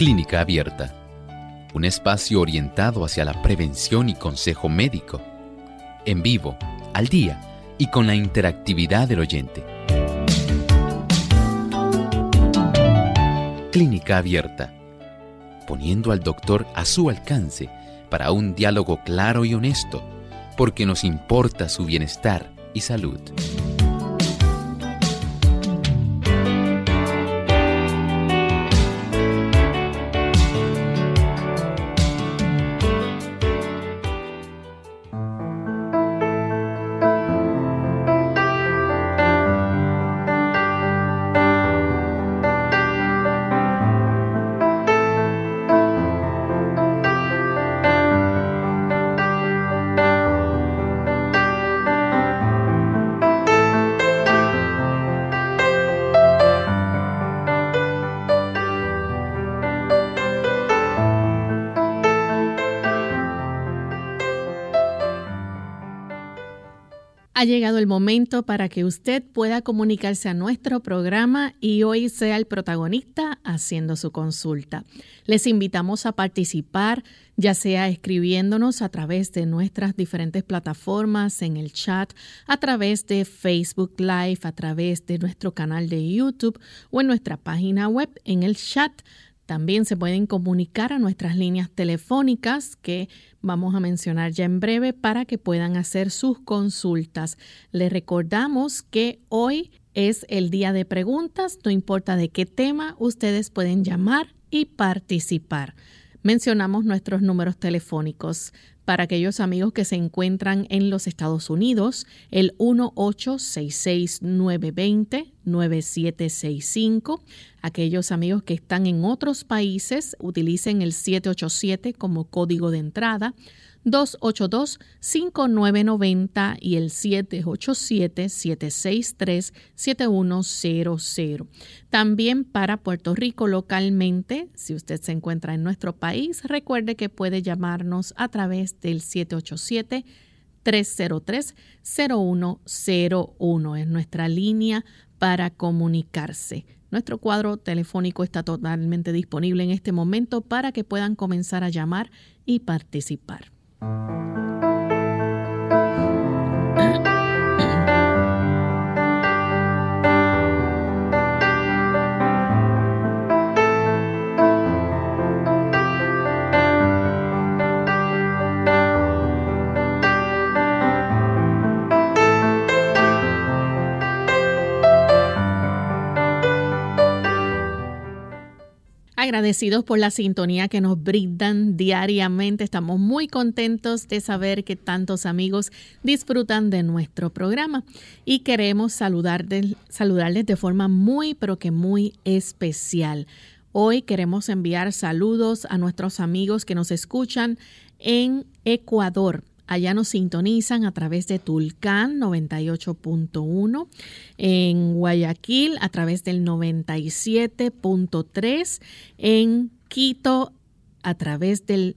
Clínica Abierta, un espacio orientado hacia la prevención y consejo médico, en vivo, al día y con la interactividad del oyente. Clínica Abierta, poniendo al doctor a su alcance para un diálogo claro y honesto, porque nos importa su bienestar y salud. Ha llegado el momento para que usted pueda comunicarse a nuestro programa y hoy sea el protagonista haciendo su consulta. Les invitamos a participar, ya sea escribiéndonos a través de nuestras diferentes plataformas en el chat, a través de Facebook Live, a través de nuestro canal de YouTube o en nuestra página web en el chat. También se pueden comunicar a nuestras líneas telefónicas que vamos a mencionar ya en breve para que puedan hacer sus consultas. Les recordamos que hoy es el día de preguntas, no importa de qué tema, ustedes pueden llamar y participar. Mencionamos nuestros números telefónicos. Para aquellos amigos que se encuentran en los Estados Unidos, el 1-866-920-9765. Aquellos amigos que están en otros países, utilicen el 787 como código de entrada, 282-5990 y el 787-763-7100. También para Puerto Rico localmente, si usted se encuentra en nuestro país, recuerde que puede llamarnos a través del 787-303-0101. Es nuestra línea para comunicarse. Nuestro cuadro telefónico está totalmente disponible en este momento para que puedan comenzar a llamar y participar. Agradecidos por la sintonía que nos brindan diariamente. Estamos muy contentos de saber que tantos amigos disfrutan de nuestro programa y queremos saludarles de forma muy, pero que muy especial. Hoy queremos enviar saludos a nuestros amigos que nos escuchan en Ecuador. Allá nos sintonizan a través de Tulcán 98.1, en Guayaquil a través del 97.3, en Quito a través del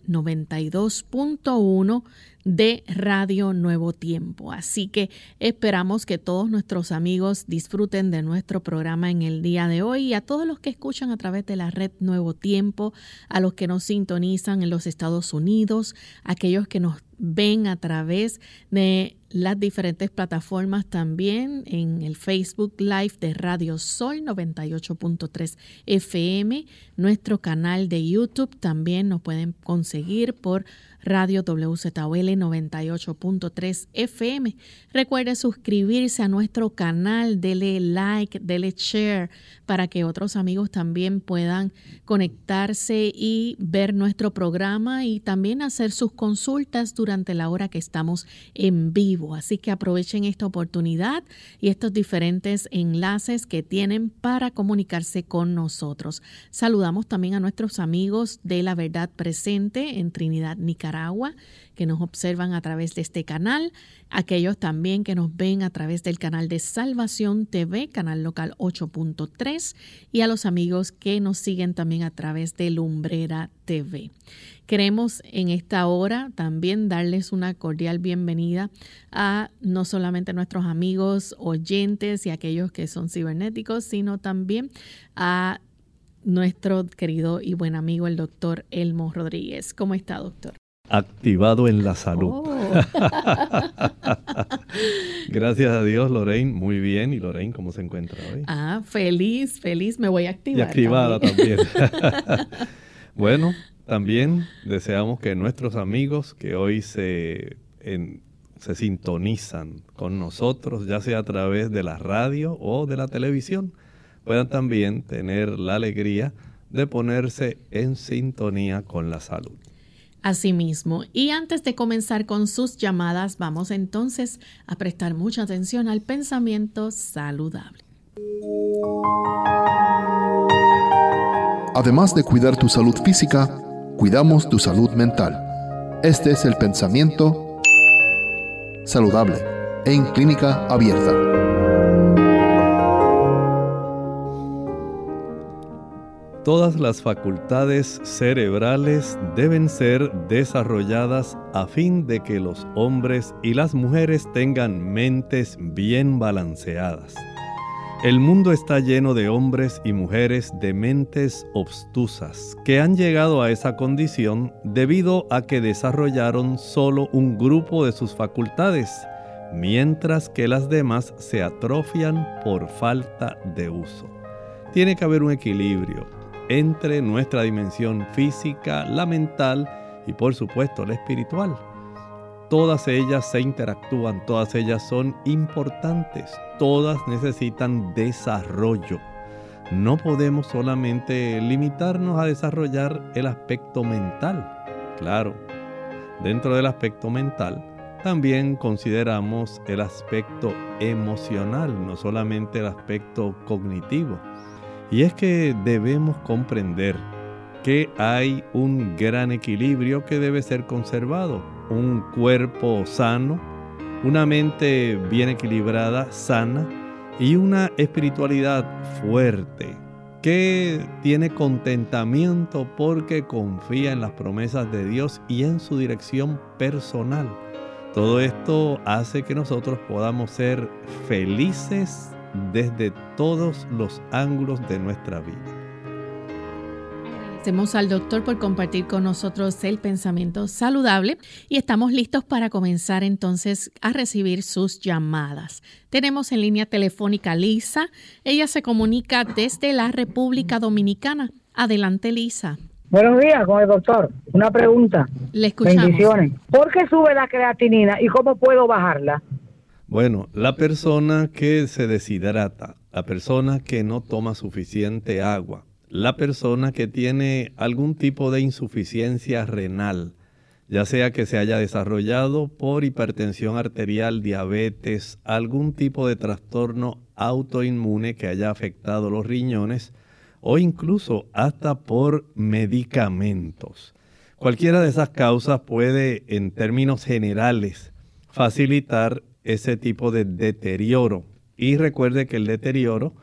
92.1 de Radio Nuevo Tiempo. Así que esperamos que todos nuestros amigos disfruten de nuestro programa en el día de hoy y a todos los que escuchan a través de la red Nuevo Tiempo, a los que nos sintonizan en los Estados Unidos, aquellos que nos ven a través de las diferentes plataformas también en el Facebook Live de Radio Sol 98.3 FM, nuestro canal de YouTube también nos pueden conseguir por Radio WZOL 98.3 FM. Recuerde suscribirse a nuestro canal, dele like, dele share para que otros amigos también puedan conectarse y ver nuestro programa y también hacer sus consultas durante la hora que estamos en vivo. Así que aprovechen esta oportunidad y estos diferentes enlaces que tienen para comunicarse con nosotros. Saludamos también a nuestros amigos de La Verdad Presente en Trinidad, Nicaragua, que nos observan a través de este canal, aquellos también que nos ven a través del canal de Salvación TV, canal local 8.3, y a los amigos que nos siguen también a través de Lumbrera TV. Queremos en esta hora también darles una cordial bienvenida a no solamente nuestros amigos oyentes y aquellos que son cibernéticos, sino también a nuestro querido y buen amigo, el doctor Elmo Rodríguez. ¿Cómo está, doctor? Activado en la salud. Oh. Gracias a Dios, Lorraine, muy bien. ¿Y Lorraine cómo se encuentra hoy? Feliz, me voy a activar. Y activada también. Bueno, también deseamos que nuestros amigos que hoy se sintonizan con nosotros, ya sea a través de la radio o de la televisión, puedan también tener la alegría de ponerse en sintonía con la salud. Asimismo, y antes de comenzar con sus llamadas, vamos entonces a prestar mucha atención al pensamiento saludable. Además de cuidar tu salud física, cuidamos tu salud mental. Este es el pensamiento saludable en Clínica Abierta. Todas las facultades cerebrales deben ser desarrolladas a fin de que los hombres y las mujeres tengan mentes bien balanceadas. El mundo está lleno de hombres y mujeres de mentes obtusas que han llegado a esa condición debido a que desarrollaron solo un grupo de sus facultades, mientras que las demás se atrofian por falta de uso. Tiene que haber un equilibrio entre nuestra dimensión física, la mental y por supuesto la espiritual. Todas ellas se interactúan, todas ellas son importantes, todas necesitan desarrollo. No podemos solamente limitarnos a desarrollar el aspecto mental. Claro, dentro del aspecto mental también consideramos el aspecto emocional, no solamente el aspecto cognitivo. Y es que debemos comprender que hay un gran equilibrio que debe ser conservado. Un cuerpo sano, una mente bien equilibrada, sana, y una espiritualidad fuerte que tiene contentamiento porque confía en las promesas de Dios y en su dirección personal. Todo esto hace que nosotros podamos ser felices desde todos los ángulos de nuestra vida. Agradecemos al doctor por compartir con nosotros el pensamiento saludable y estamos listos para comenzar entonces a recibir sus llamadas. Tenemos en línea telefónica a Lisa. Ella se comunica desde la República Dominicana. Adelante, Lisa. Buenos días, con el doctor. Una pregunta. Le escuchamos. Bendiciones. ¿Por qué sube la creatinina y cómo puedo bajarla? Bueno, la persona que se deshidrata, la persona que no toma suficiente agua, la persona que tiene algún tipo de insuficiencia renal, ya sea que se haya desarrollado por hipertensión arterial, diabetes, algún tipo de trastorno autoinmune que haya afectado los riñones o incluso hasta por medicamentos. Cualquiera de esas causas puede, en términos generales, facilitar ese tipo de deterioro. Y recuerde que el deterioro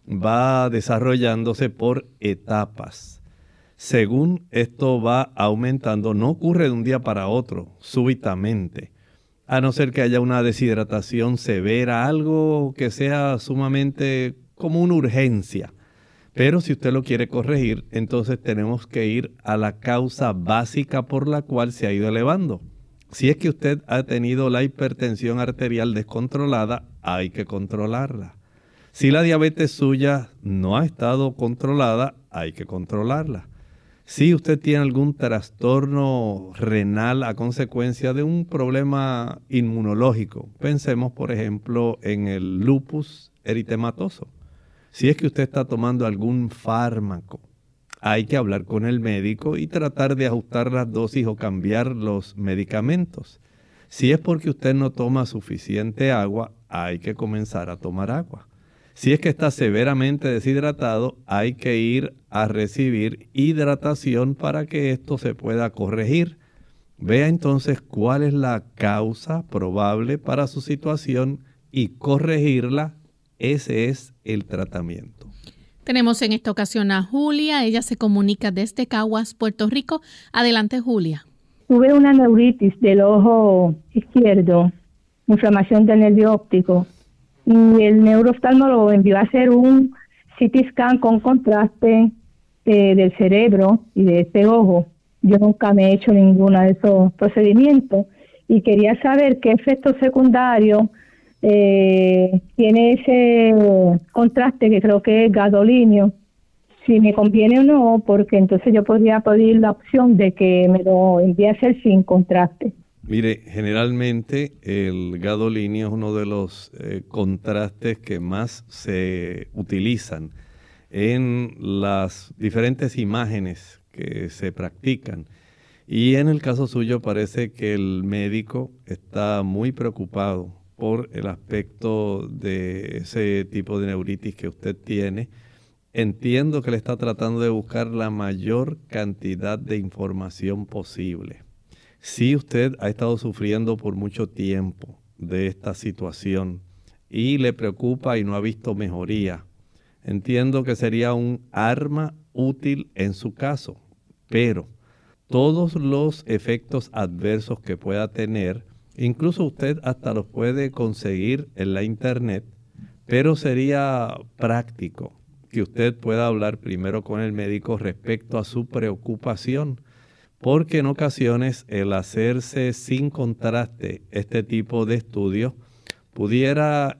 va desarrollándose por etapas. Según esto va aumentando, no ocurre de un día para otro, súbitamente, a no ser que haya una deshidratación severa, algo que sea sumamente como una urgencia. Pero si usted lo quiere corregir, entonces tenemos que ir a la causa básica por la cual se ha ido elevando. Si es que usted ha tenido la hipertensión arterial descontrolada, hay que controlarla. Si la diabetes suya no ha estado controlada, hay que controlarla. Si usted tiene algún trastorno renal a consecuencia de un problema inmunológico, pensemos por ejemplo en el lupus eritematoso. Si es que usted está tomando algún fármaco, hay que hablar con el médico y tratar de ajustar las dosis o cambiar los medicamentos. Si es porque usted no toma suficiente agua, hay que comenzar a tomar agua. Si es que está severamente deshidratado, hay que ir a recibir hidratación para que esto se pueda corregir. Vea entonces cuál es la causa probable para su situación y corregirla. Ese es el tratamiento. Tenemos en esta ocasión a Julia. Ella se comunica desde Caguas, Puerto Rico. Adelante, Julia. Tuve una neuritis del ojo izquierdo, inflamación del nervio óptico, y el neurooftalmólogo envió a hacer un CT scan con contraste del cerebro y de este ojo. Yo nunca me he hecho ninguno de esos procedimientos y quería saber qué efecto secundario tiene ese contraste que creo que es gadolinio, si me conviene o no, porque entonces yo podría pedir la opción de que me lo envíe a hacer sin contraste. Mire, generalmente el gadolinio es uno de los contrastes que más se utilizan en las diferentes imágenes que se practican. Y en el caso suyo parece que el médico está muy preocupado por el aspecto de ese tipo de neuritis que usted tiene. Entiendo que le está tratando de buscar la mayor cantidad de información posible. Si usted ha estado sufriendo por mucho tiempo de esta situación y le preocupa y no ha visto mejoría, entiendo que sería un arma útil en su caso, pero todos los efectos adversos que pueda tener, incluso usted hasta los puede conseguir en la internet, pero sería práctico que usted pueda hablar primero con el médico respecto a su preocupación, porque en ocasiones el hacerse sin contraste este tipo de estudios pudiera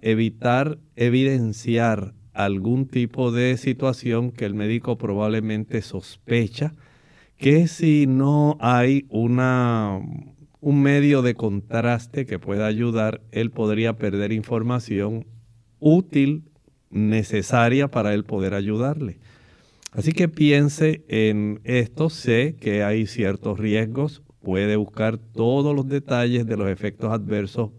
evidenciar algún tipo de situación que el médico probablemente sospecha que si no hay un medio de contraste que pueda ayudar, él podría perder información útil, necesaria para él poder ayudarle. Así que piense en esto. Sé que hay ciertos riesgos. Puede buscar todos los detalles de los efectos adversos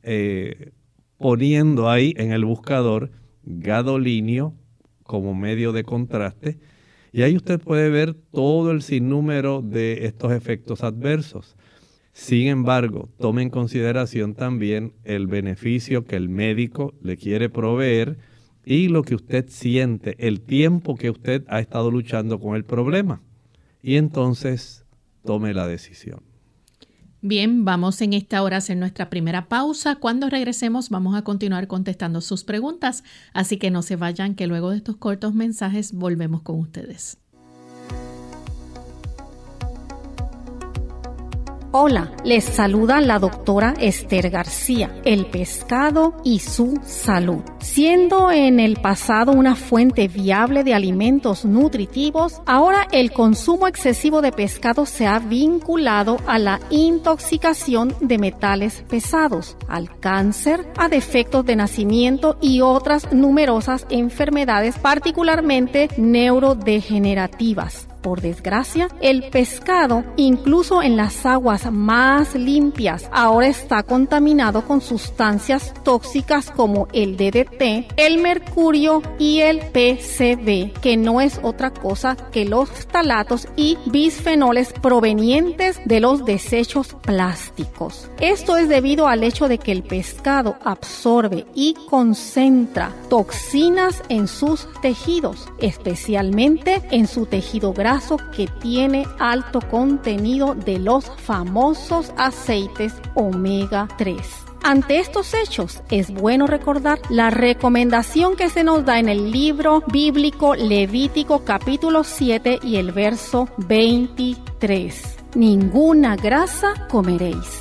poniendo ahí en el buscador gadolinio como medio de contraste. Y ahí usted puede ver todo el sinnúmero de estos efectos adversos. Sin embargo, tome en consideración también el beneficio que el médico le quiere proveer y lo que usted siente, el tiempo que usted ha estado luchando con el problema. Y entonces tome la decisión. Bien, vamos en esta hora a hacer nuestra primera pausa. Cuando regresemos vamos a continuar contestando sus preguntas. Así que no se vayan, que luego de estos cortos mensajes volvemos con ustedes. Hola, les saluda la doctora Esther García, el pescado y su salud. Siendo en el pasado una fuente viable de alimentos nutritivos, ahora el consumo excesivo de pescado se ha vinculado a la intoxicación de metales pesados, al cáncer, a defectos de nacimiento y otras numerosas enfermedades, particularmente neurodegenerativas. Por desgracia, el pescado, incluso en las aguas más limpias, ahora está contaminado con sustancias tóxicas como el DDT, el mercurio y el PCB, que no es otra cosa que los ftalatos y bisfenoles provenientes de los desechos plásticos. Esto es debido al hecho de que el pescado absorbe y concentra toxinas en sus tejidos, especialmente en su tejido graso, que tiene alto contenido de los famosos aceites omega 3. Ante estos hechos, es bueno recordar la recomendación que se nos da en el libro bíblico Levítico capítulo 7 y el verso 23. Ninguna grasa comeréis.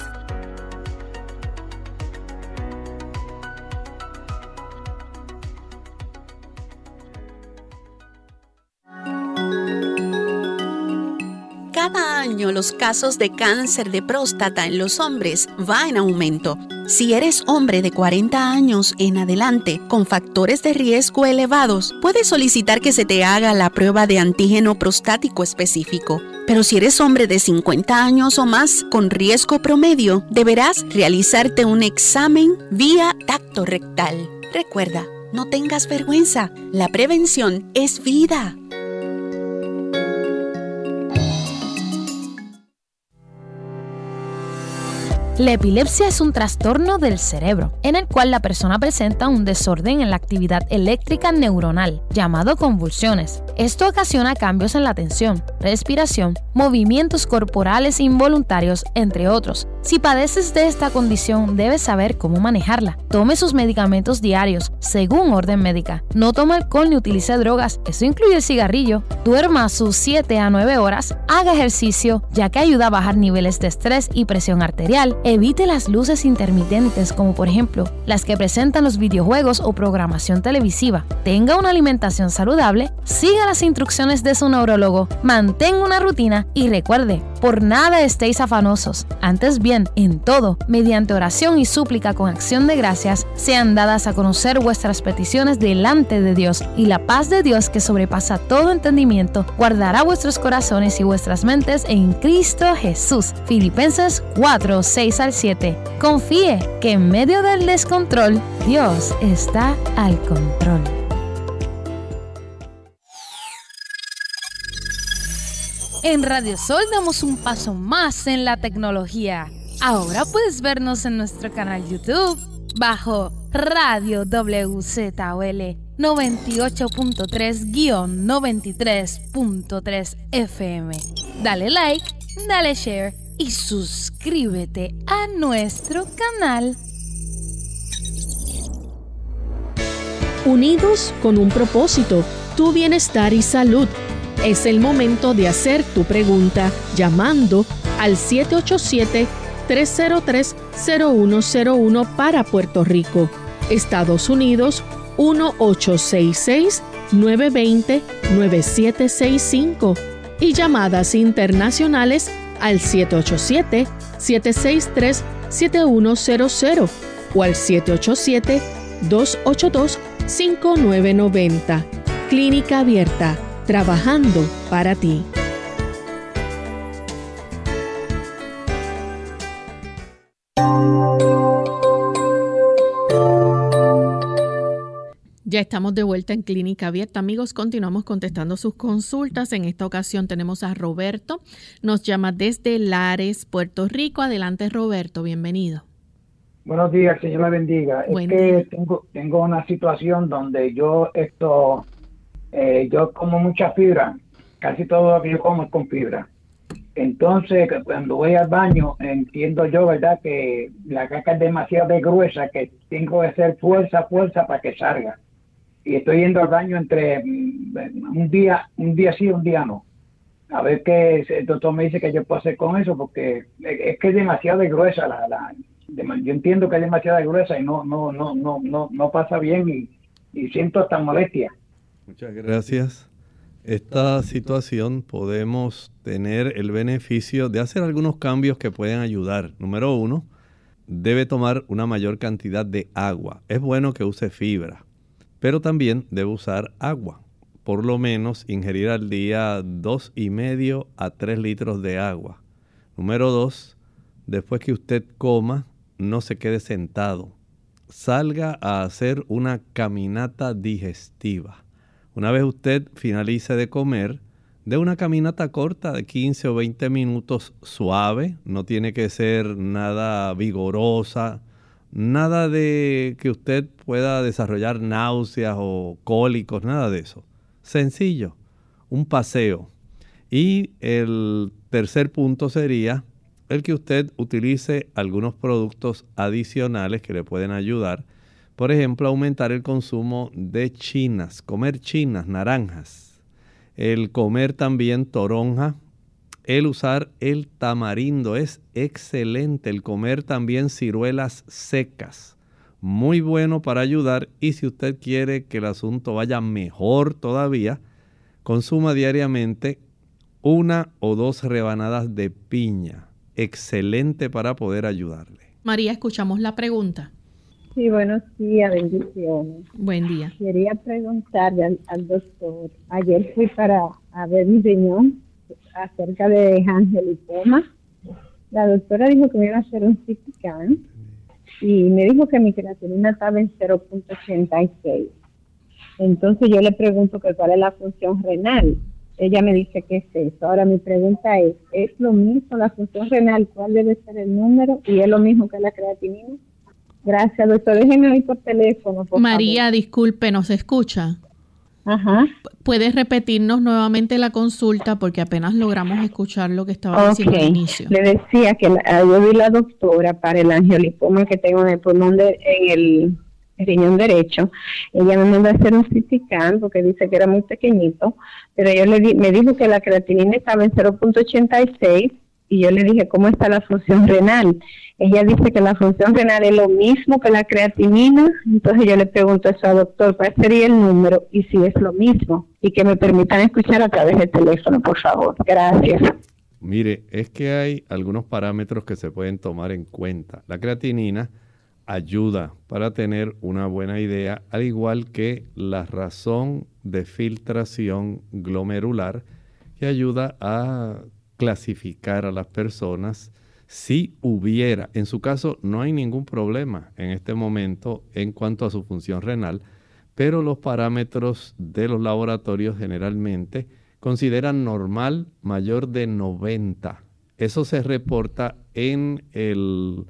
Cada año los casos de cáncer de próstata en los hombres va en aumento. Si eres hombre de 40 años en adelante con factores de riesgo elevados, puedes solicitar que se te haga la prueba de antígeno prostático específico. Pero si eres hombre de 50 años o más con riesgo promedio, deberás realizarte un examen vía tacto rectal. Recuerda, no tengas vergüenza. La prevención es vida. La epilepsia es un trastorno del cerebro, en el cual la persona presenta un desorden en la actividad eléctrica neuronal, llamado convulsiones. Esto ocasiona cambios en la atención, respiración, movimientos corporales involuntarios, entre otros. Si padeces de esta condición, debes saber cómo manejarla. Tome sus medicamentos diarios, según orden médica. No tome alcohol ni utilice drogas, eso incluye el cigarrillo. Duerma sus 7 a 9 horas, haga ejercicio, ya que ayuda a bajar niveles de estrés y presión arterial. Evite las luces intermitentes, como por ejemplo las que presentan los videojuegos o programación televisiva. Tenga una alimentación saludable, siga las instrucciones de su neurólogo, mantenga una rutina y recuerde, por nada estéis afanosos. Antes bien, en todo, mediante oración y súplica con acción de gracias, sean dadas a conocer vuestras peticiones delante de Dios, y la paz de Dios, que sobrepasa todo entendimiento, guardará vuestros corazones y vuestras mentes en Cristo Jesús. Filipenses 4, 6-7. Confíe que en medio del descontrol, Dios está al control. En Radio Sol damos un paso más en la tecnología. Ahora puedes vernos en nuestro canal YouTube bajo Radio WZOL 98.3-93.3 FM. Dale like, dale share y suscríbete a nuestro canal. Unidos con un propósito, tu bienestar y salud. Es el momento de hacer tu pregunta llamando al 787-303-0101 para Puerto Rico. Estados Unidos, 1-866-920-9765. Y llamadas internacionales al 787-763-7100 o al 787-282-5990. Clínica Abierta, trabajando para ti. Ya estamos de vuelta en Clínica Abierta. Amigos, continuamos contestando sus consultas. En esta ocasión tenemos a Roberto. Nos llama desde Lares, Puerto Rico. Adelante, Roberto. Bienvenido. Buenos días, Señor la bendiga. Tengo una situación donde yo como mucha fibra. Casi todo lo que yo como es con fibra. Entonces, cuando voy al baño, entiendo yo, ¿verdad?, que la caca es demasiado gruesa, que tengo que hacer fuerza para que salga. Y estoy yendo al baño entre un día sí, un día no. A ver qué el doctor me dice que yo puedo hacer con eso, porque es que es demasiado gruesa. Yo entiendo que es demasiado gruesa y no pasa bien y siento hasta molestia. Muchas gracias. Esta situación podemos tener el beneficio de hacer algunos cambios que pueden ayudar. Número 1, debe tomar una mayor cantidad de agua. Es bueno que use fibra, pero también debe usar agua. Por lo menos ingerir al día 2,5 a 3 litros de agua. Número 2, después que usted coma, no se quede sentado. Salga a hacer una caminata digestiva. Una vez usted finalice de comer, dé una caminata corta de 15 o 20 minutos suave. No tiene que ser nada vigorosa, nada de que usted pueda desarrollar náuseas o cólicos, nada de eso. Sencillo, un paseo. Y el tercer punto sería el que usted utilice algunos productos adicionales que le pueden ayudar. Por ejemplo, aumentar el consumo de chinas, comer chinas, naranjas, el comer también toronja, el usar el tamarindo es excelente, el comer también ciruelas secas, muy bueno para ayudar. Y si usted quiere que el asunto vaya mejor todavía, consuma diariamente 1 o 2 rebanadas de piña, excelente para poder ayudarle. María, escuchamos la pregunta. Sí, buenos días, bendiciones. Buen día. Quería preguntarle al doctor. Ayer fui a ver mi riñón acerca de angiolipoma. La doctora dijo que me iba a hacer un CT scan y me dijo que mi creatinina estaba en 0.86. Entonces yo le pregunto que cuál es la función renal. ella me dice que es eso. Ahora mi pregunta ¿es lo mismo la función renal? ¿Cuál debe ser el número? ¿Y es lo mismo que la creatinina? Gracias, doctor. Déjeme ahí por teléfono, por María, favor. disculpe, ¿nos escucha? Ajá. ¿Puedes repetirnos nuevamente la consulta? Porque apenas logramos escuchar lo que estaba diciendo al inicio. Le decía que yo vi la doctora para el angiolipoma que tengo en el pulmón, en el riñón derecho. Ella me mandó a hacer un CT scan porque dice que era muy pequeñito, pero me dijo que la creatinina estaba en 0.86 y yo le dije, ¿cómo está la función renal? Ella dice que la función renal es lo mismo que la creatinina. Entonces yo le pregunto a ese doctor cuál sería el número y si es lo mismo, y que me permitan escuchar a través del teléfono, por favor. Gracias. Mire, es que hay algunos parámetros que se pueden tomar en cuenta. La creatinina ayuda para tener una buena idea, al igual que la razón de filtración glomerular, que ayuda a clasificar a las personas. Si hubiera, en su caso no hay ningún problema en este momento en cuanto a su función renal, pero los parámetros de los laboratorios generalmente consideran normal mayor de 90. Eso se reporta en el,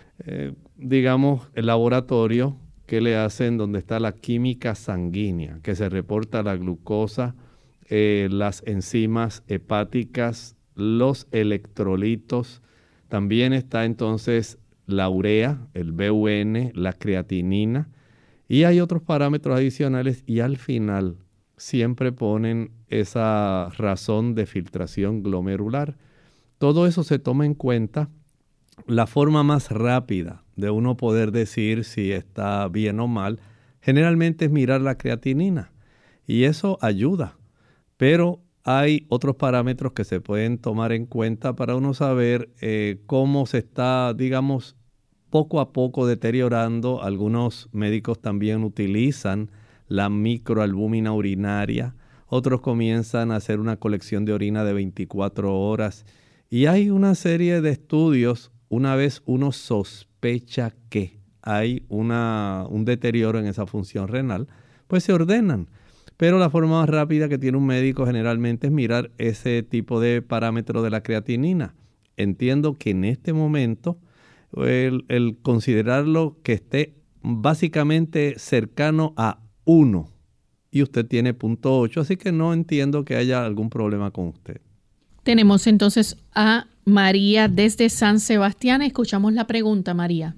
el laboratorio que le hacen donde está la química sanguínea, que se reporta la glucosa, las enzimas hepáticas, los electrolitos. También está entonces la urea, el BUN, la creatinina, y hay otros parámetros adicionales, y al final siempre ponen esa razón de filtración glomerular. Todo eso se toma en cuenta. La forma más rápida de uno poder decir si está bien o mal, generalmente es mirar la creatinina, y eso ayuda, pero hay otros parámetros que se pueden tomar en cuenta para uno saber cómo se está, digamos, poco a poco deteriorando. Algunos médicos también utilizan la microalbúmina urinaria. Otros comienzan a hacer una colección de orina de 24 horas. Y hay una serie de estudios, una vez uno sospecha que hay un deterioro en esa función renal, pues se ordenan. Pero la forma más rápida que tiene un médico generalmente es mirar ese tipo de parámetro de la creatinina. Entiendo que en este momento el considerarlo que esté básicamente cercano a 1 y usted tiene 0.8, así que no entiendo que haya algún problema con usted. Tenemos entonces a María desde San Sebastián. Escuchamos la pregunta, María.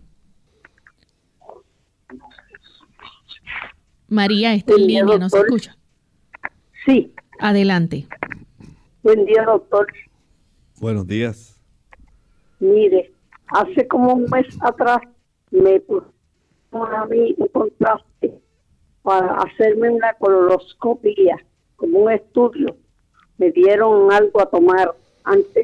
María, está en línea, ¿nos escucha? Sí. Adelante. Buen día, doctor. Buenos días. Mire, hace como un mes atrás me pusieron a mí un contraste para hacerme una coloroscopia, como un estudio. Me dieron algo a tomar antes.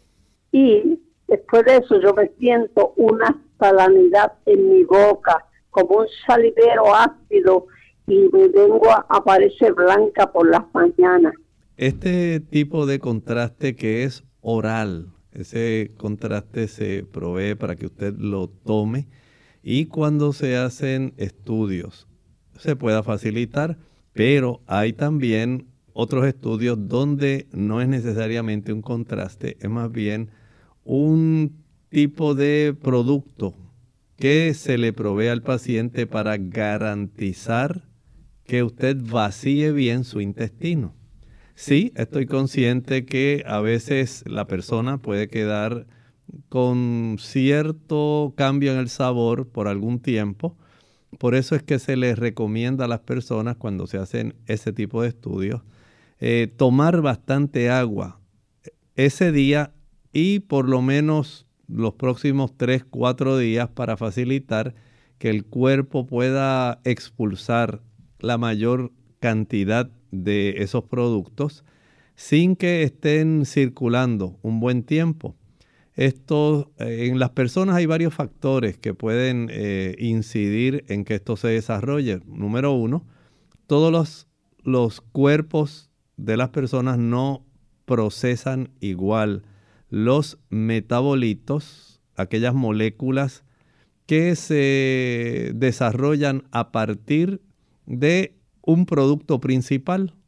Y después de eso yo me siento una salinidad en mi boca, como un salivero ácido, y mi lengua aparece blanca por las mañanas. Este tipo de contraste que es oral, ese contraste se provee para que usted lo tome, y cuando se hacen estudios se pueda facilitar, pero hay también otros estudios donde no es necesariamente un contraste, es más bien un tipo de producto que se le provee al paciente para garantizar que usted vacíe bien su intestino. Sí, estoy consciente que a veces la persona puede quedar con cierto cambio en el sabor por algún tiempo. Por eso es que se les recomienda a las personas cuando se hacen ese tipo de estudios tomar bastante agua ese día y por lo menos los próximos 3-4 días para facilitar que el cuerpo pueda expulsar la mayor cantidad de esos productos sin que estén circulando un buen tiempo. Esto, en las personas hay varios factores que pueden incidir en que esto se desarrolle. Número 1, todos los cuerpos de las personas no procesan igual los metabolitos, aquellas moléculas que se desarrollan a partir de un producto principal.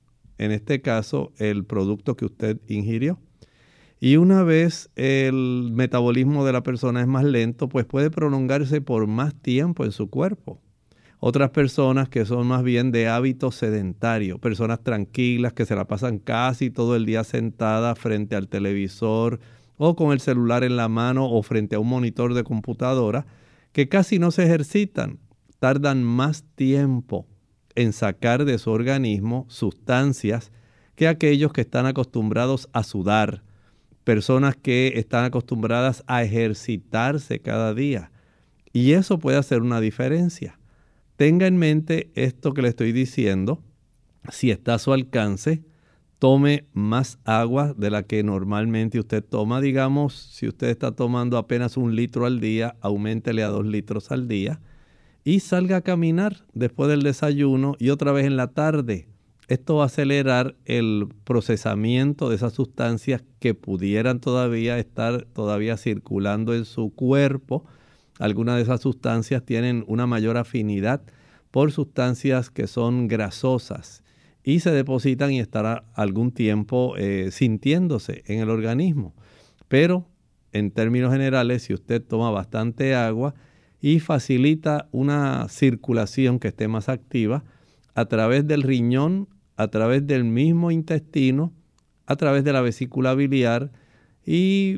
en este caso, el producto que usted ingirió. Y una vez el metabolismo de la persona es más lento, pues puede prolongarse por más tiempo en su cuerpo. Otras personas que son más bien de hábito sedentario, personas tranquilas que se la pasan casi todo el día sentadas frente al televisor o con el celular en la mano o frente a un monitor de computadora, que casi no se ejercitan, tardan más tiempo en sacar de su organismo sustancias que aquellos que están acostumbrados a sudar, personas que están acostumbradas a ejercitarse cada día. Y eso puede hacer una diferencia. Tenga en mente esto que le estoy diciendo. Si está a su alcance, tome más agua de la que normalmente usted toma. Digamos, si usted está tomando apenas 1 litro al día, auméntele a 2 litros al día. Y salga a caminar después del desayuno y otra vez en la tarde. Esto va a acelerar el procesamiento de esas sustancias que pudieran todavía estar circulando en su cuerpo. Algunas de esas sustancias tienen una mayor afinidad por sustancias que son grasosas y se depositan y estará algún tiempo sintiéndose en el organismo. Pero en términos generales, si usted toma bastante agua y facilita una circulación que esté más activa a través del riñón, a través del mismo intestino, a través de la vesícula biliar y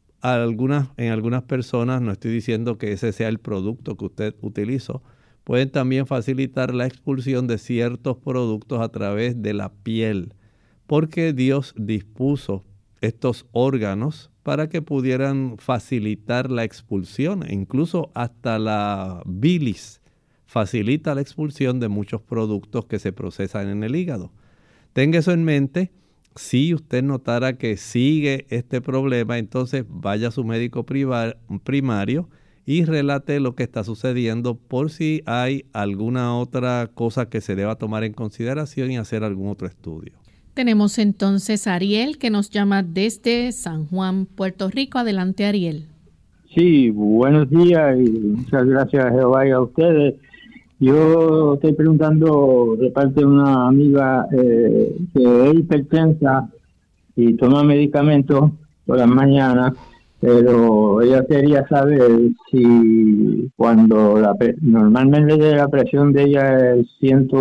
en algunas personas, no estoy diciendo que ese sea el producto que usted utilizó, pueden también facilitar la expulsión de ciertos productos a través de la piel, porque Dios dispuso estos órganos para que pudieran facilitar la expulsión, e incluso hasta la bilis facilita la expulsión de muchos productos que se procesan en el hígado. Tenga eso en mente. Si usted notara que sigue este problema, entonces vaya a su médico primario y relate lo que está sucediendo por si hay alguna otra cosa que se deba tomar en consideración y hacer algún otro estudio. Tenemos entonces a Ariel que nos llama desde San Juan, Puerto Rico. Adelante, Ariel. Sí, buenos días y muchas gracias a Jehová y a ustedes. Yo estoy preguntando de parte de una amiga que es hipertensa y toma medicamentos por las mañanas, pero ella quería saber si cuando normalmente la presión de ella es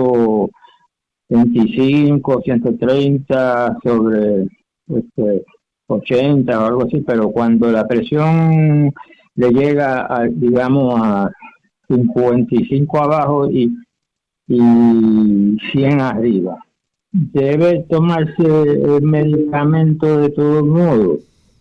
125, 130 sobre 80 o algo así, pero cuando la presión le llega a, digamos, a 55 abajo y 100 arriba, ¿debe tomarse el medicamento de todos modos?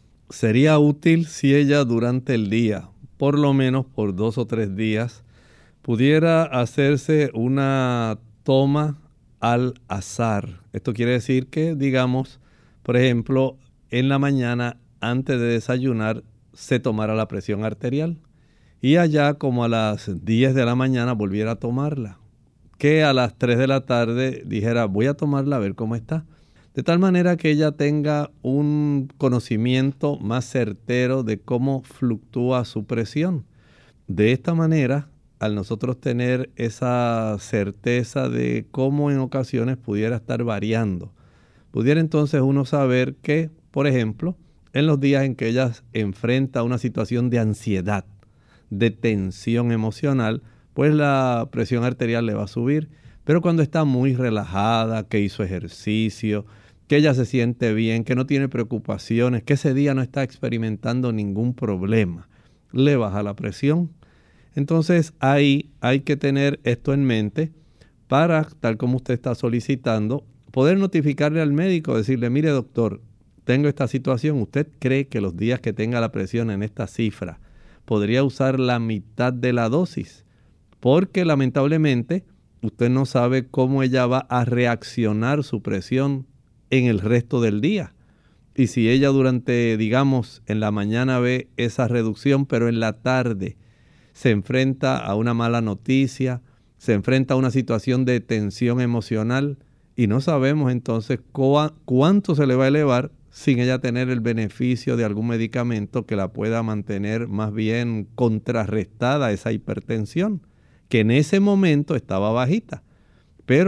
Sería útil si ella durante el día, por lo menos por 2 o 3 días, pudiera hacerse una toma al azar. Esto quiere decir que, digamos, por ejemplo, en la mañana antes de desayunar se tomara la presión arterial y allá como a las 10 de la mañana volviera a tomarla. Que a las 3 de la tarde dijera, voy a tomarla a ver cómo está. De tal manera que ella tenga un conocimiento más certero de cómo fluctúa su presión. De esta manera, al nosotros tener esa certeza de cómo en ocasiones pudiera estar variando, pudiera entonces uno saber que, por ejemplo, en los días en que ella enfrenta una situación de ansiedad, de tensión emocional, pues la presión arterial le va a subir. Pero cuando está muy relajada, que hizo ejercicio, que ella se siente bien, que no tiene preocupaciones, que ese día no está experimentando ningún problema, le baja la presión. Entonces ahí hay que tener esto en mente para, tal como usted está solicitando, poder notificarle al médico, decirle, mire doctor, tengo esta situación, ¿usted cree que los días que tenga la presión en esta cifra podría usar la mitad de la dosis? Porque lamentablemente usted no sabe cómo ella va a reaccionar su presión en el resto del día. Y si ella durante, digamos, en la mañana ve esa reducción, pero en la tarde se enfrenta a una mala noticia, se enfrenta a una situación de tensión emocional y no sabemos entonces cuánto se le va a elevar sin ella tener el beneficio de algún medicamento que la pueda mantener más bien contrarrestada esa hipertensión, que en ese momento estaba bajita. Pero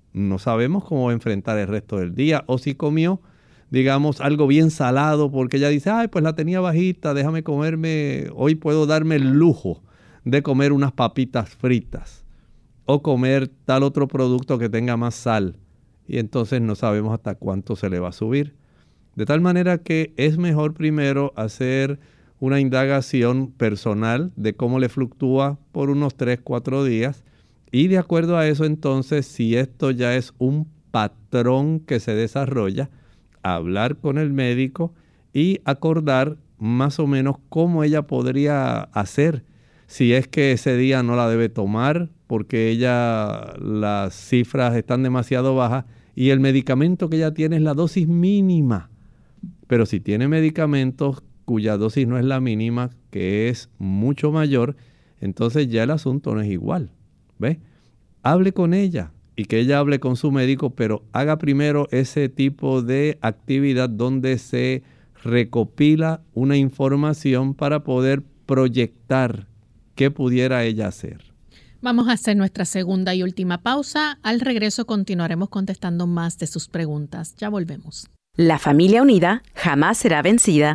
no sabemos cómo enfrentar el resto del día. O si comió, digamos, algo bien salado porque ella dice, ay, pues la tenía bajita, déjame comerme, hoy puedo darme el lujo de comer unas papitas fritas o comer tal otro producto que tenga más sal. Y entonces no sabemos hasta cuánto se le va a subir. De tal manera que es mejor primero hacer una indagación personal de cómo le fluctúa por unos 3-4 días. Y de acuerdo a eso, entonces, si esto ya es un patrón que se desarrolla, hablar con el médico y acordar más o menos cómo ella podría hacer. Si es que ese día no la debe tomar porque las cifras están demasiado bajas y el medicamento que ella tiene es la dosis mínima. Pero si tiene medicamentos cuya dosis no es la mínima, que es mucho mayor, entonces ya el asunto no es igual. ¿Ve? Hable con ella y que ella hable con su médico, pero haga primero ese tipo de actividad donde se recopila una información para poder proyectar qué pudiera ella hacer. Vamos a hacer nuestra segunda y última pausa. Al regreso continuaremos contestando más de sus preguntas. Ya volvemos. La familia unida jamás será vencida.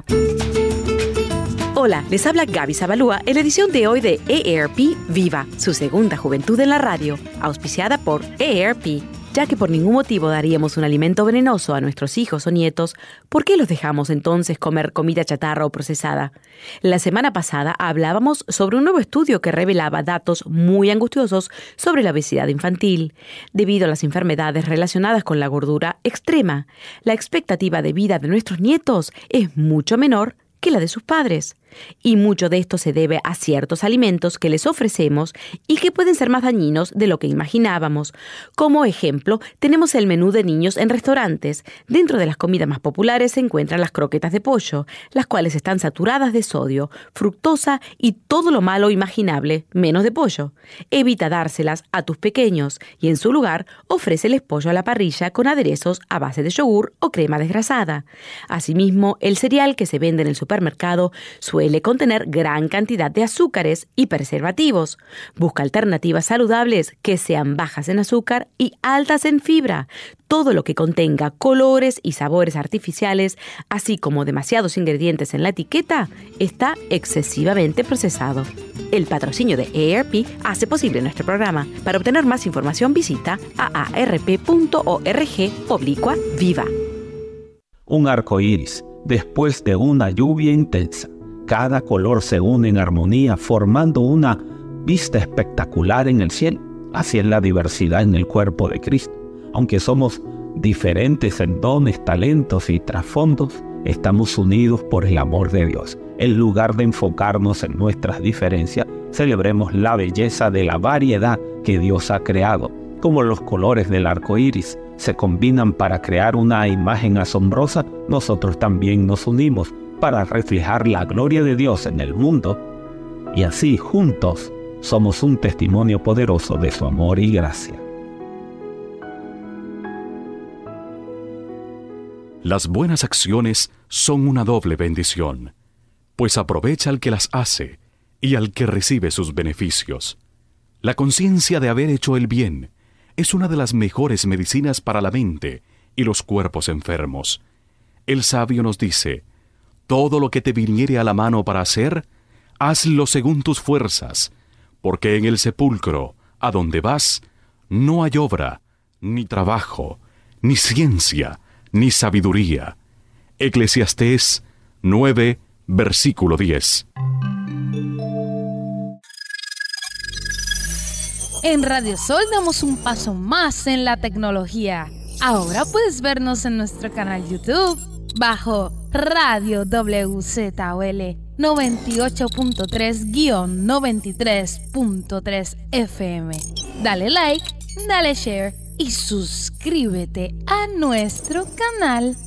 Hola, les habla Gaby Zabalúa en la edición de hoy de EARP Viva, su segunda juventud en la radio, auspiciada por EARP. Ya que por ningún motivo daríamos un alimento venenoso a nuestros hijos o nietos, ¿por qué los dejamos entonces comer comida chatarra o procesada? La semana pasada hablábamos sobre un nuevo estudio que revelaba datos muy angustiosos sobre la obesidad infantil. Debido a las enfermedades relacionadas con la gordura extrema, la expectativa de vida de nuestros nietos es mucho menor que la de sus padres. Y mucho de esto se debe a ciertos alimentos que les ofrecemos y que pueden ser más dañinos de lo que imaginábamos. Como ejemplo, tenemos el menú de niños en restaurantes. Dentro de las comidas más populares se encuentran las croquetas de pollo, las cuales están saturadas de sodio, fructosa y todo lo malo imaginable, menos de pollo. Evita dárselas a tus pequeños y en su lugar ofréceles pollo a la parrilla con aderezos a base de yogur o crema desgrasada. Asimismo, el cereal que se vende en el supermercado suele contener gran cantidad de azúcares y preservativos. Busca alternativas saludables que sean bajas en azúcar y altas en fibra. Todo lo que contenga colores y sabores artificiales, así como demasiados ingredientes en la etiqueta, está excesivamente procesado. El patrocinio de EARP hace posible nuestro programa. Para obtener más información visita aarp.org/viva. Un arco iris después de una lluvia intensa. Cada color se une en armonía formando una vista espectacular en el cielo. Así es la diversidad en el cuerpo de Cristo. Aunque somos diferentes en dones, talentos y trasfondos, estamos unidos por el amor de Dios. En lugar de enfocarnos en nuestras diferencias, celebremos la belleza de la variedad que Dios ha creado. Como los colores del arco iris se combinan para crear una imagen asombrosa, nosotros también nos unimos para reflejar la gloria de Dios en el mundo, y así juntos somos un testimonio poderoso de su amor y gracia. Las buenas acciones son una doble bendición, pues aprovecha al que las hace y al que recibe sus beneficios. La conciencia de haber hecho el bien es una de las mejores medicinas para la mente y los cuerpos enfermos. El sabio nos dice: todo lo que te viniere a la mano para hacer, hazlo según tus fuerzas, porque en el sepulcro, a donde vas, no hay obra, ni trabajo, ni ciencia, ni sabiduría. Eclesiastés 9, versículo 10. En Radio Sol damos un paso más en la tecnología. Ahora puedes vernos en nuestro canal YouTube bajo Radio WZOL 98.3-93.3 FM. Dale like, dale share y suscríbete a nuestro canal.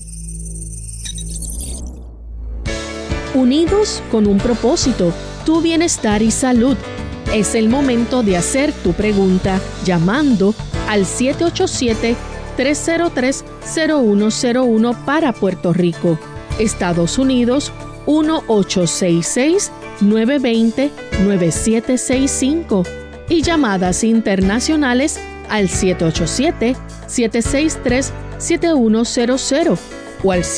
Unidos con un propósito, tu bienestar y salud. Es el momento de hacer tu pregunta llamando al 787-303-0101 para Puerto Rico. Estados Unidos, 1-866-920-9765. Y llamadas internacionales al 787-763-7100 o al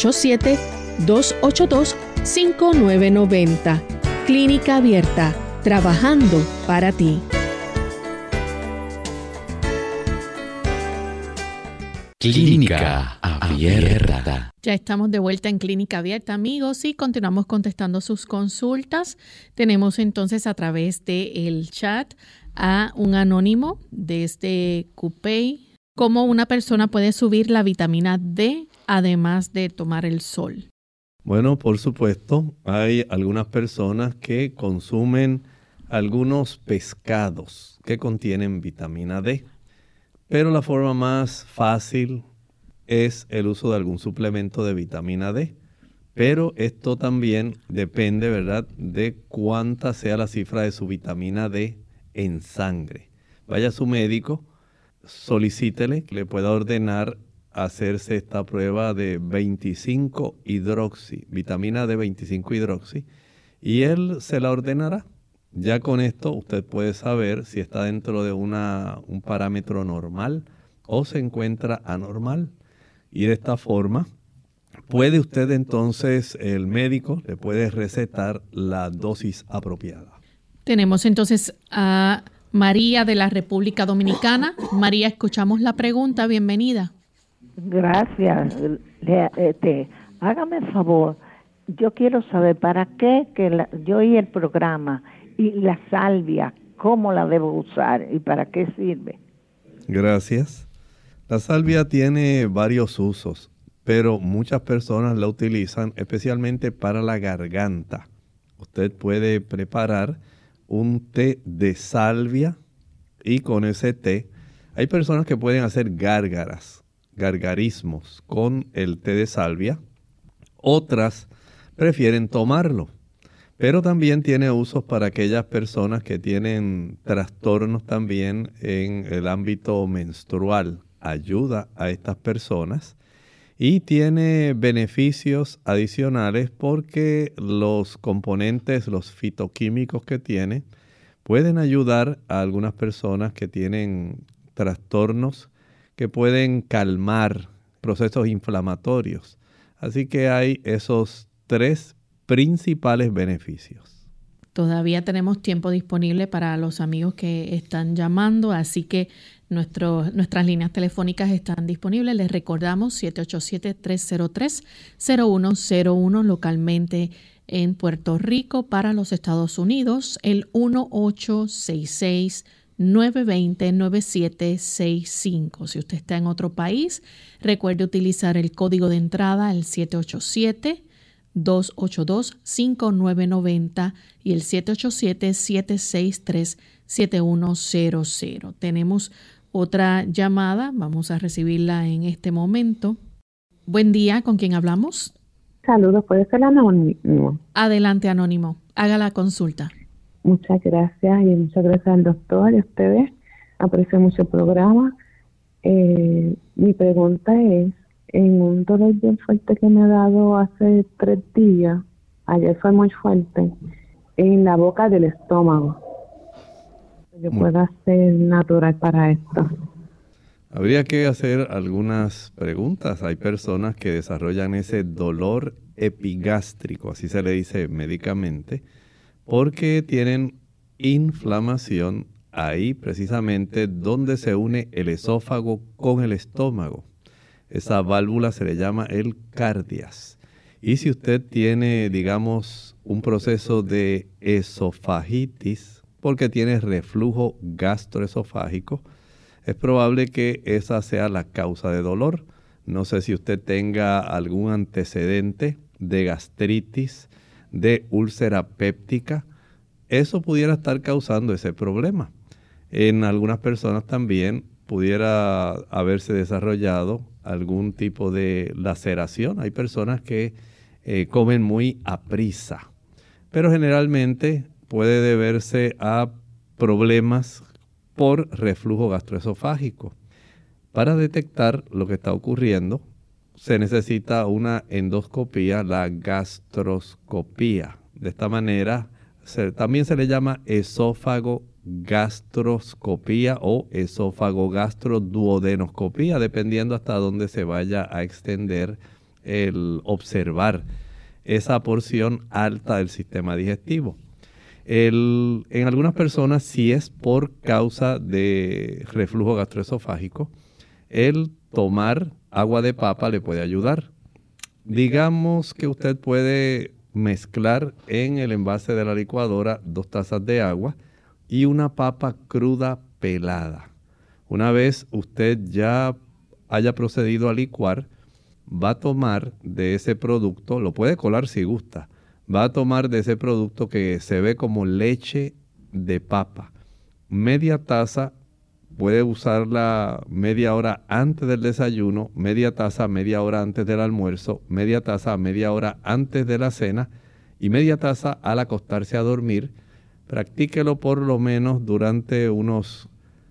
787-282-5990. Clínica Abierta, trabajando para ti. Clínica Abierta. Ya estamos de vuelta en Clínica Abierta, amigos, y continuamos contestando sus consultas. Tenemos entonces a través del chat a un anónimo desde Cupey. ¿Cómo una persona puede subir la vitamina D además de tomar el sol? Bueno, por supuesto, hay algunas personas que consumen algunos pescados que contienen vitamina D. Pero la forma más fácil es el uso de algún suplemento de vitamina D. Pero esto también depende, ¿verdad?, de cuánta sea la cifra de su vitamina D en sangre. Vaya a su médico, solicítele que le pueda ordenar hacerse esta prueba de 25-hidroxi, vitamina D 25-hidroxi, y él se la ordenará. Ya con esto usted puede saber si está dentro de un parámetro normal o se encuentra anormal. Y de esta forma puede usted entonces, el médico le puede recetar la dosis apropiada. Tenemos entonces a María de la República Dominicana. María, escuchamos la pregunta. Bienvenida. Gracias. Hágame el favor. Yo quiero saber para qué yo oí el programa. Y la salvia, ¿cómo la debo usar y para qué sirve? Gracias. La salvia tiene varios usos, pero muchas personas la utilizan especialmente para la garganta. Usted puede preparar un té de salvia y con ese té hay personas que pueden hacer gargarismos con el té de salvia. Otras prefieren tomarlo. Pero también tiene usos para aquellas personas que tienen trastornos también en el ámbito menstrual. Ayuda a estas personas y tiene beneficios adicionales porque los componentes, los fitoquímicos que tiene, pueden ayudar a algunas personas que tienen trastornos que pueden calmar procesos inflamatorios. Así que hay esos tres principales beneficios. Todavía tenemos tiempo disponible para los amigos que están llamando, así que nuestras líneas telefónicas están disponibles. Les recordamos 787-303-0101 localmente en Puerto Rico. Para los Estados Unidos, el 1866-920-9765. Si usted está en otro país, recuerde utilizar el código de entrada, el 787-282-5990 y el 787-763-7100. Tenemos otra llamada, vamos a recibirla en este momento. Buen día, ¿con quién hablamos? Saludos, ¿puede ser anónimo? Adelante, anónimo, haga la consulta. Muchas gracias y muchas gracias al doctor y a ustedes. Aprecio mucho el programa. Mi pregunta es, en un dolor bien fuerte que me ha dado hace 3 días, ayer fue muy fuerte, en la boca del estómago. ¿Qué puedo hacer natural para esto? Habría que hacer algunas preguntas. Hay personas que desarrollan ese dolor epigástrico, así se le dice médicamente, porque tienen inflamación ahí precisamente donde se une el esófago con el estómago. Esa válvula se le llama el cardias. Y si usted tiene, digamos, un proceso de esofagitis, porque tiene reflujo gastroesofágico, es probable que esa sea la causa de dolor. No sé si usted tenga algún antecedente de gastritis, de úlcera péptica. Eso pudiera estar causando ese problema. En algunas personas también pudiera haberse desarrollado algún tipo de laceración. Hay personas que comen muy aprisa, pero generalmente puede deberse a problemas por reflujo gastroesofágico. Para detectar lo que está ocurriendo, se necesita una endoscopía, la gastroscopía. De esta manera, también se le llama esófago esofagogastroscopía o esofagogastroduodenoscopía, dependiendo hasta dónde se vaya a extender el observar esa porción alta del sistema digestivo. En algunas personas, si es por causa de reflujo gastroesofágico, el tomar agua de papa le puede ayudar. Digamos que usted puede mezclar en el envase de la licuadora 2 tazas de agua y una papa cruda pelada. Una vez usted ya haya procedido a licuar, va a tomar de ese producto, lo puede colar si gusta, va a tomar de ese producto que se ve como leche de papa. Media taza, puede usarla media hora antes del desayuno, media taza media hora antes del almuerzo, media taza media hora antes de la cena y media taza al acostarse a dormir. Practíquelo por lo menos durante unos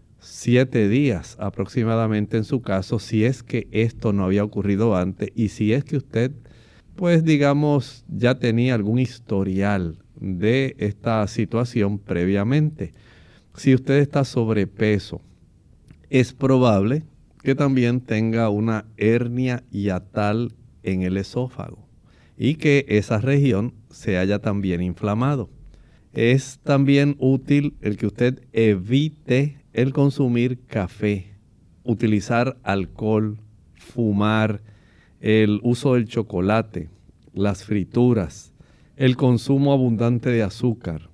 7 días aproximadamente en su caso, si es que esto no había ocurrido antes y si es que usted, pues digamos, ya tenía algún historial de esta situación previamente. Si usted está sobrepeso, es probable que también tenga una hernia hiatal en el esófago y que esa región se haya también inflamado. Es también útil el que usted evite el consumir café, utilizar alcohol, fumar, el uso del chocolate, las frituras, el consumo abundante de azúcar,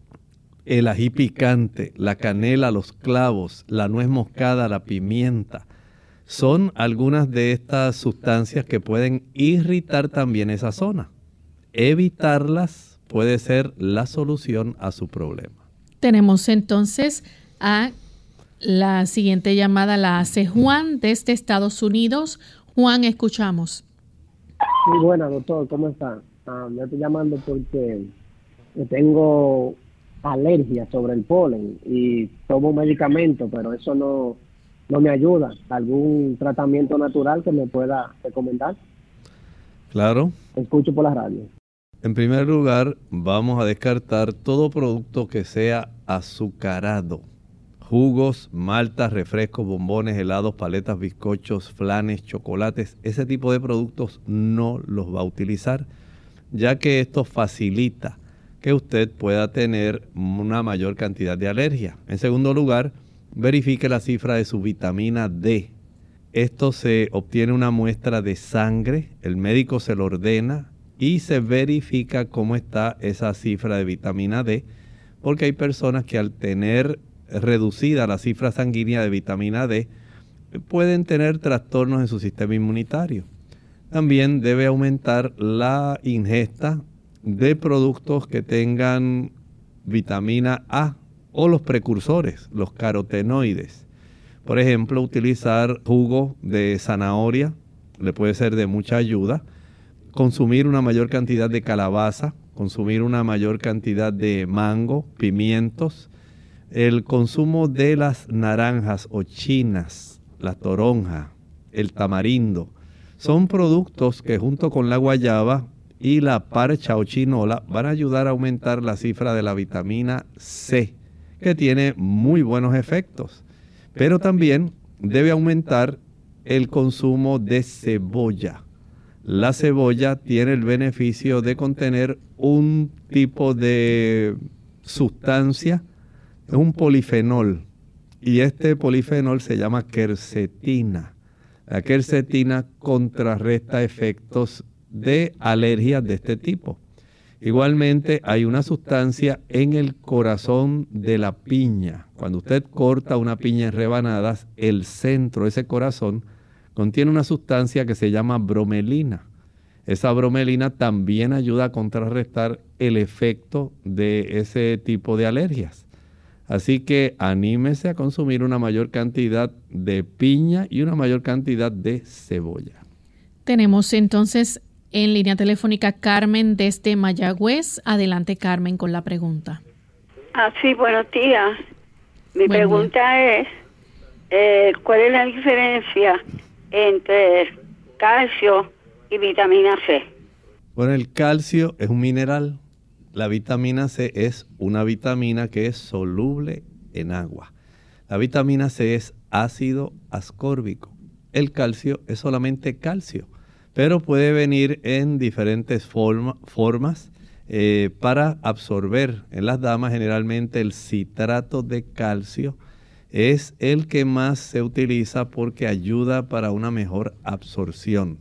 el ají picante, la canela, los clavos, la nuez moscada, la pimienta. Son algunas de estas sustancias que pueden irritar también esa zona. Evitarlas puede ser la solución a su problema. Tenemos entonces a la siguiente llamada, la hace Juan desde Estados Unidos. Juan, escuchamos. Muy buena, doctor, ¿cómo está? Me estoy llamando porque tengo alergia sobre el polen y tomo medicamento, pero eso no me ayuda. ¿Algún tratamiento natural que me pueda recomendar? Claro. Escucho por la radio. En primer lugar, vamos a descartar todo producto que sea azucarado. Jugos, maltas, refrescos, bombones, helados, paletas, bizcochos, flanes, chocolates. Ese tipo de productos no los va a utilizar, ya que esto facilita que usted pueda tener una mayor cantidad de alergia. En segundo lugar, verifique la cifra de su vitamina D. Esto se obtiene una muestra de sangre, el médico se lo ordena y se verifica cómo está esa cifra de vitamina D, porque hay personas que al tener reducida la cifra sanguínea de vitamina D pueden tener trastornos en su sistema inmunitario. También debe aumentar la ingesta de productos que tengan vitamina A o los precursores, los carotenoides. Por ejemplo, utilizar jugo de zanahoria le puede ser de mucha ayuda. Consumir una mayor cantidad de calabaza, consumir una mayor cantidad de mango, pimientos. El consumo de las naranjas o chinas, la toronja, el tamarindo, son productos que junto con la guayaba y la parcha o chinola van a ayudar a aumentar la cifra de la vitamina C, que tiene muy buenos efectos. Pero también debe aumentar el consumo de cebolla. La cebolla tiene el beneficio de contener un tipo de sustancia, es un polifenol, y este polifenol se llama quercetina. La quercetina contrarresta efectos de alergias de este tipo. Igualmente hay una sustancia en el corazón de la piña. Cuando usted corta una piña en rebanadas, el centro, ese corazón, contiene una sustancia que se llama bromelina. Esa bromelina también ayuda a contrarrestar el efecto de ese tipo de alergias. Así que anímese a consumir una mayor cantidad de piña y una mayor cantidad de cebolla. Tenemos entonces en línea telefónica Carmen desde Mayagüez. Adelante, Carmen, con la pregunta. Sí, buenos días. Mi pregunta es, ¿cuál es la diferencia entre calcio y vitamina C? Bueno, el calcio es un mineral. La vitamina C es una vitamina que es soluble en agua. La vitamina C es ácido ascórbico. El calcio es solamente calcio, pero puede venir en diferentes formas para absorber. En las damas generalmente el citrato de calcio es el que más se utiliza porque ayuda para una mejor absorción.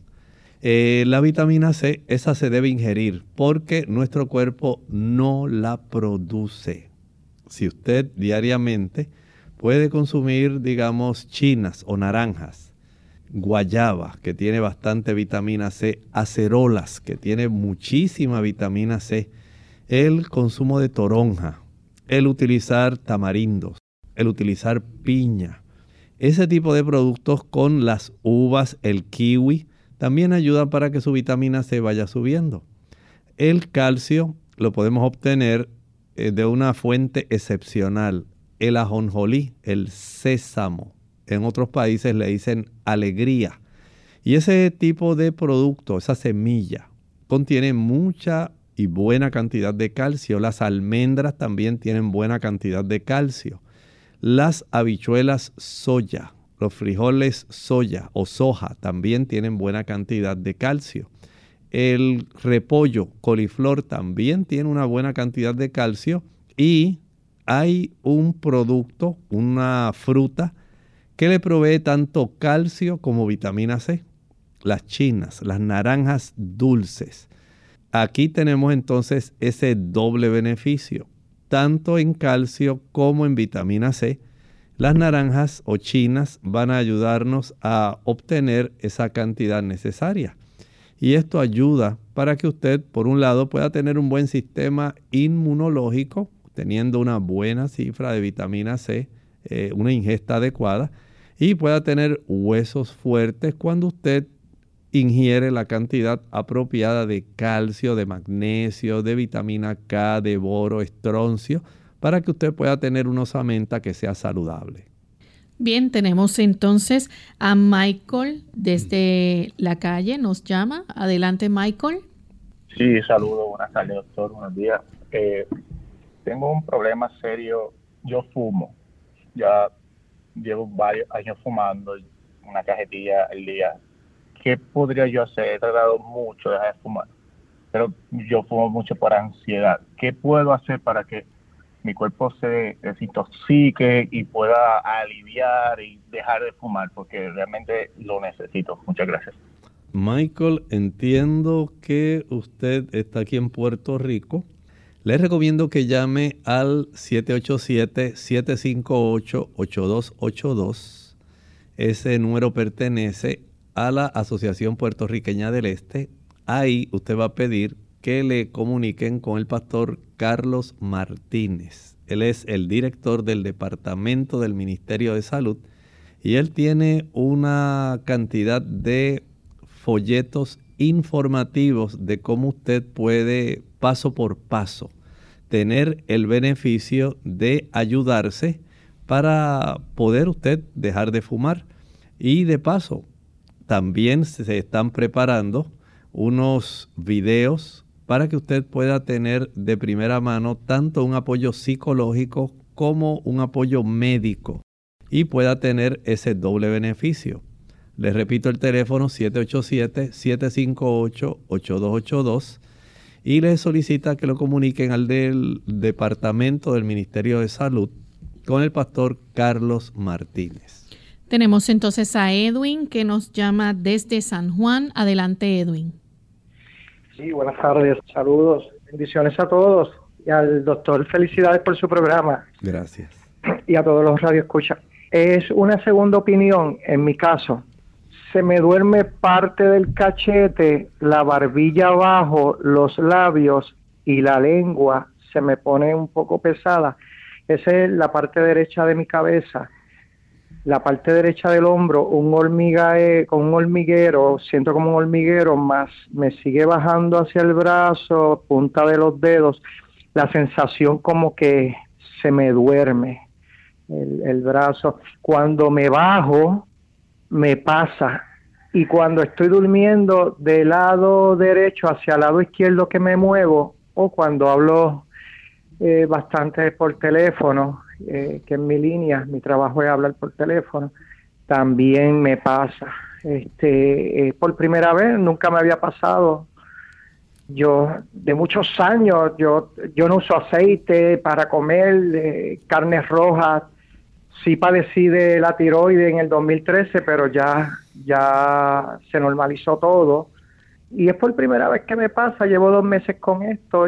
La vitamina C, esa se debe ingerir porque nuestro cuerpo no la produce. Si usted diariamente puede consumir, digamos, chinas o naranjas, guayaba, que tiene bastante vitamina C, acerolas, que tiene muchísima vitamina C, el consumo de toronja, el utilizar tamarindos, el utilizar piña, ese tipo de productos con las uvas, el kiwi, también ayuda para que su vitamina C vaya subiendo. El calcio lo podemos obtener de una fuente excepcional, el ajonjolí, el sésamo. En otros países le dicen alegría. Y ese tipo de producto, esa semilla, contiene mucha y buena cantidad de calcio. Las almendras también tienen buena cantidad de calcio. Las habichuelas soya, los frijoles soya o soja también tienen buena cantidad de calcio. El repollo, coliflor también tiene una buena cantidad de calcio. Y hay un producto, una fruta, que le provee tanto calcio como vitamina C. Las chinas, las naranjas dulces. Aquí tenemos entonces ese doble beneficio, tanto en calcio como en vitamina C. Las naranjas o chinas van a ayudarnos a obtener esa cantidad necesaria. Y esto ayuda para que usted, por un lado, pueda tener un buen sistema inmunológico, teniendo una buena cifra de vitamina C, una ingesta adecuada, y pueda tener huesos fuertes cuando usted ingiere la cantidad apropiada de calcio, de magnesio, de vitamina K, de boro, estroncio, para que usted pueda tener una osamenta que sea saludable. Bien, tenemos entonces a Michael desde la calle, nos llama. Adelante, Michael. Sí, saludos, buenas tardes, doctor, buenos días. Tengo un problema serio, yo fumo, ya llevo varios años fumando, una cajetilla al día. ¿Qué podría yo hacer? He tratado mucho de dejar de fumar, pero yo fumo mucho por ansiedad. ¿Qué puedo hacer para que mi cuerpo se desintoxique y pueda aliviar y dejar de fumar? Porque realmente lo necesito. Muchas gracias. Michael, entiendo que usted está aquí en Puerto Rico. Les recomiendo que llame al 787-758-8282. Ese número pertenece a la Asociación Puertorriqueña del Este. Ahí usted va a pedir que le comuniquen con el pastor Carlos Martínez. Él es el director del Departamento del Ministerio de Salud y él tiene una cantidad de folletos informativos de cómo usted puede, paso por paso, tener el beneficio de ayudarse para poder usted dejar de fumar. Y de paso, también se están preparando unos videos para que usted pueda tener de primera mano tanto un apoyo psicológico como un apoyo médico y pueda tener ese doble beneficio. Les repito el teléfono 787-758-8282 y les solicita que lo comuniquen al del Departamento del Ministerio de Salud con el pastor Carlos Martínez. Tenemos entonces a Edwin que nos llama desde San Juan. Adelante, Edwin. Sí, buenas tardes. Saludos, bendiciones a todos y al doctor. Felicidades por su programa. Gracias. Y a todos los radioescuchas. Es una segunda opinión en mi caso. Se me duerme parte del cachete, la barbilla abajo, los labios y la lengua se me pone un poco pesada. Esa es la parte derecha de mi cabeza. La parte derecha del hombro, con un hormiguero, siento como un hormiguero, más me sigue bajando hacia el brazo, punta de los dedos, la sensación como que se me duerme el brazo. Cuando me bajo, me pasa. Y cuando estoy durmiendo del lado derecho hacia el lado izquierdo que me muevo, o cuando hablo bastante por teléfono que es mi línea, mi trabajo es hablar por teléfono, también me pasa. Por primera vez, nunca me había pasado. Yo, de muchos años, yo no uso aceite para comer, carnes rojas. Sí padecí de la tiroides en el 2013, pero ya se normalizó todo. Y es por primera vez que me pasa, llevo 2 meses con esto.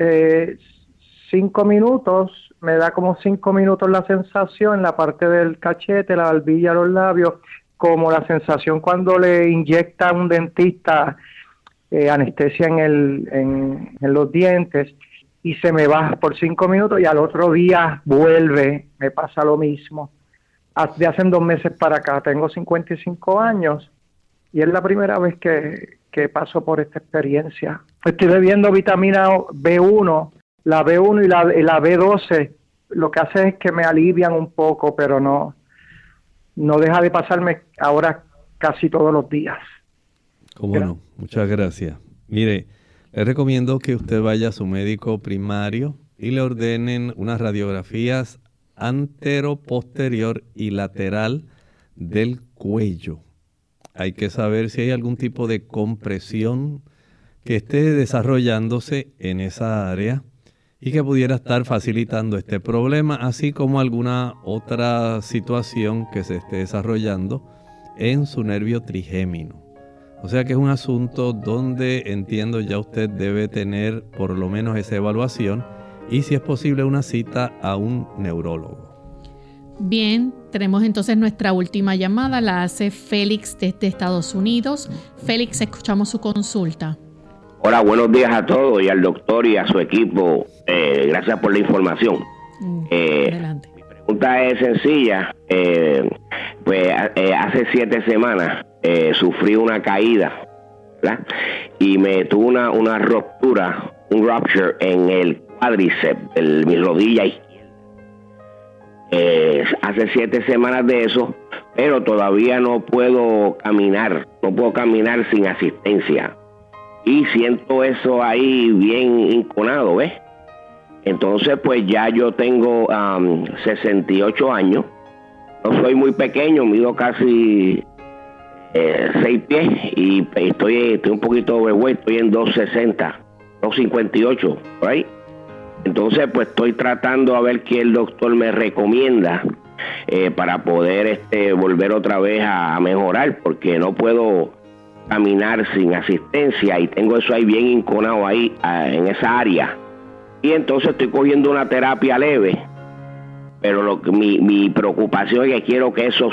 5 minutos, me da como 5 minutos la sensación en la parte del cachete, la barbilla, los labios, como la sensación cuando le inyecta a un dentista anestesia en los dientes, y se me baja por 5 minutos y al otro día vuelve, me pasa lo mismo. De hace 2 meses para acá, tengo 55 años y es la primera vez que paso por esta experiencia. Estoy bebiendo vitamina B1, la B1 y la B12, lo que hace es que me alivian un poco, pero no deja de pasarme ahora casi todos los días. ¿Cómo no? Muchas gracias. Mire, le recomiendo que usted vaya a su médico primario y le ordenen unas radiografías antero, posterior y lateral del cuello. Hay que saber si hay algún tipo de compresión que esté desarrollándose en esa área y que pudiera estar facilitando este problema, así como alguna otra situación que se esté desarrollando en su nervio trigémino. O sea que es un asunto donde entiendo ya usted debe tener por lo menos esa evaluación y, si es posible, una cita a un neurólogo. Bien, tenemos entonces nuestra última llamada, la hace Félix desde Estados Unidos. Félix, escuchamos su consulta. Hola, buenos días a todos y al doctor y a su equipo. Gracias por la información. Adelante. Mi pregunta es sencilla. Hace 7 semanas sufrí una caída, ¿verdad? Y me tuvo una ruptura, un rupture en el cuádriceps de mi rodilla izquierda. Hace 7 semanas de eso, pero todavía no puedo caminar sin asistencia. Y siento eso ahí bien hinconado, ¿ves? Entonces, pues ya yo tengo 68 años. No soy muy pequeño, mido casi 6 pies y estoy un poquito overweight, estoy en 260, 258, por ahí. Entonces, pues estoy tratando a ver qué el doctor me recomienda para poder volver otra vez a mejorar, porque no puedo caminar sin asistencia y tengo eso ahí bien hinconado ahí en esa área. Y entonces estoy cogiendo una terapia leve, pero mi preocupación es que quiero que eso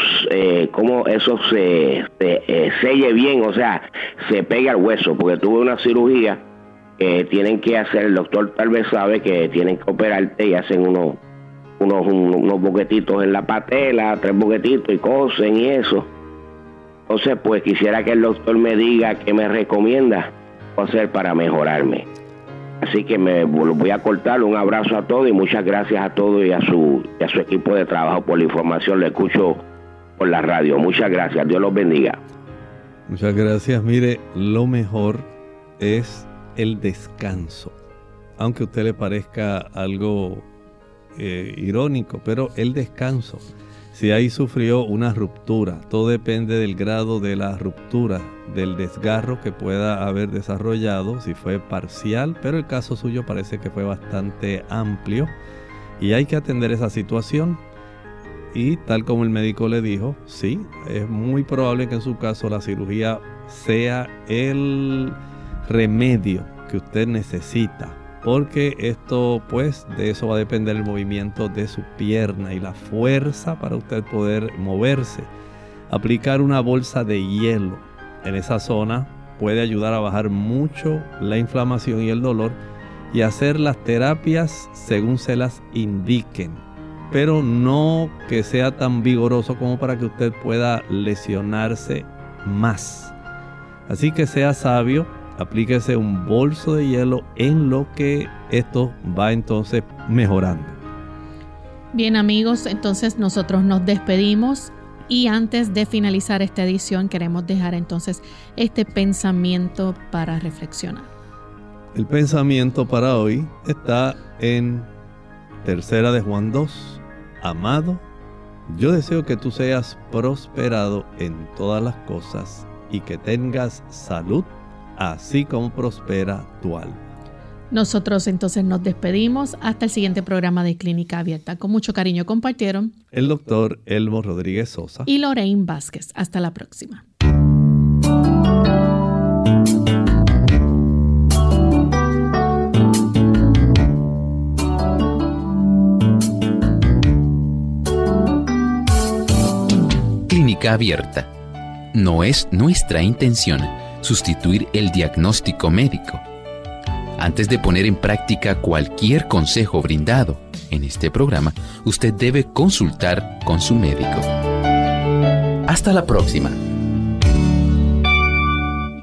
se selle bien, o sea, se pegue al hueso, porque tuve una cirugía que tienen que hacer, el doctor tal vez sabe que tienen que operarte y hacen unos boquetitos en la patela, 3 boquetitos y cosen y eso. Entonces, pues quisiera que el doctor me diga qué me recomienda hacer para mejorarme. Así que me voy a cortar. Un abrazo a todos y muchas gracias a todos y a su equipo de trabajo por la información. Le escucho por la radio. Muchas gracias. Dios los bendiga. Muchas gracias. Mire, lo mejor es el descanso. Aunque a usted le parezca algo irónico, pero el descanso. Si ahí sufrió una ruptura, todo depende del grado de la ruptura, del desgarro que pueda haber desarrollado, si fue parcial, pero el caso suyo parece que fue bastante amplio y hay que atender esa situación. Y tal como el médico le dijo, sí, es muy probable que en su caso la cirugía sea el remedio que usted necesita. Porque esto, pues, de eso va a depender el movimiento de su pierna y la fuerza para usted poder moverse. Aplicar una bolsa de hielo en esa zona puede ayudar a bajar mucho la inflamación y el dolor y hacer las terapias según se las indiquen. Pero no que sea tan vigoroso como para que usted pueda lesionarse más. Así que sea sabio. Aplíquese un bolso de hielo en lo que esto va entonces mejorando. Bien, amigos, entonces nosotros nos despedimos y antes de finalizar esta edición queremos dejar entonces este pensamiento para reflexionar. El pensamiento para hoy está en 3 de Juan 2. amado, yo deseo que tú seas prosperado en todas las cosas y que tengas salud, así como prospera tu alma. Nosotros entonces nos despedimos hasta el siguiente programa de Clínica Abierta. Con mucho cariño compartieron el doctor Elmo Rodríguez Sosa y Lorraine Vázquez. Hasta la próxima. Clínica Abierta. No es nuestra intención sustituir el diagnóstico médico. Antes de poner en práctica cualquier consejo brindado en este programa, usted debe consultar con su médico. Hasta la próxima.